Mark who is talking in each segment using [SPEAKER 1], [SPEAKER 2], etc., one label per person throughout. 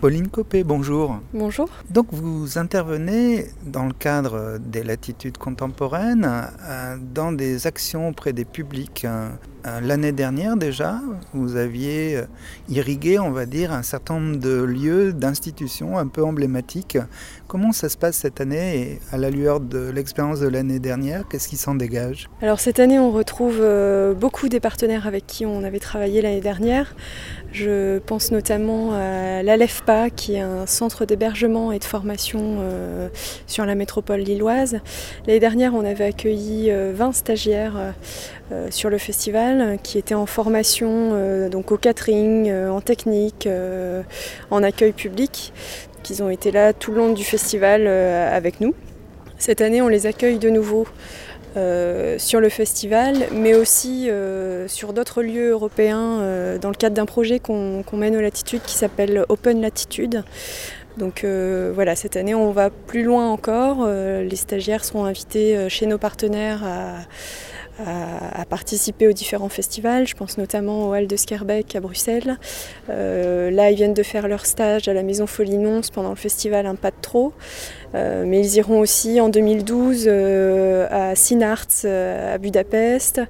[SPEAKER 1] Pauline Copé, bonjour.
[SPEAKER 2] Bonjour.
[SPEAKER 1] Donc vous intervenez dans le cadre des latitudes contemporaines dans des actions auprès des publics. L'année dernière déjà, vous aviez irrigué, on va dire, un certain nombre de lieux, d'institutions un peu emblématiques. Comment ça se passe cette année et à la lueur de l'expérience de l'année dernière, qu'est-ce qui s'en dégage ?
[SPEAKER 2] Alors cette année, on retrouve beaucoup des partenaires avec qui on avait travaillé l'année dernière. Je pense notamment à l'ALEFPA, qui est un centre d'hébergement et de formation sur la métropole lilloise. L'année dernière, on avait accueilli 20 stagiaires sur le festival qui étaient en formation donc au catering, en technique, en accueil public. Ils ont été là tout le long du festival avec nous. Cette année, on les accueille de nouveau sur le festival, mais aussi sur d'autres lieux européens dans le cadre d'un projet qu'on mène aux latitudes qui s'appelle Open Latitude. Donc voilà, cette année on va plus loin encore. Les stagiaires seront invités chez nos partenaires à participer aux différents festivals. Je pense notamment au Hall de Schaerbeek à Bruxelles. Là, ils viennent de faire leur stage à la Maison Folie-Nonce pendant le festival Un pas de trop. Mais ils iront aussi en 2012 à Synarts à Budapest,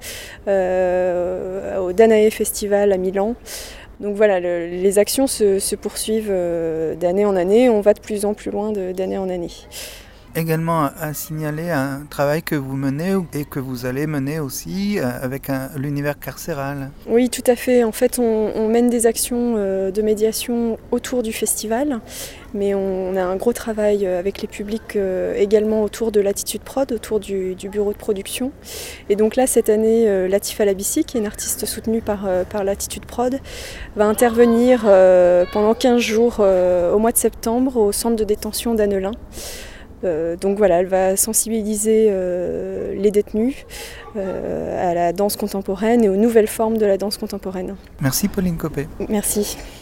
[SPEAKER 2] au Danae Festival à Milan. Donc voilà, les actions se poursuivent d'année en année. On va de plus en plus loin d'année en année.
[SPEAKER 1] Également à signaler un travail que vous menez et que vous allez mener aussi avec l'univers carcéral.
[SPEAKER 2] Oui, tout à fait. En fait, on mène des actions de médiation autour du festival, mais on a un gros travail avec les publics également autour de Latitude Prod, autour du bureau de production. Et donc là, cette année, Latifa Labissi, qui est une artiste soutenue par Latitude Prod, va intervenir pendant 15 jours au mois de septembre au centre de détention d'Annelin. Donc voilà, elle va sensibiliser les détenus à la danse contemporaine et aux nouvelles formes de la danse contemporaine.
[SPEAKER 1] Merci Pauline Copé.
[SPEAKER 2] Merci.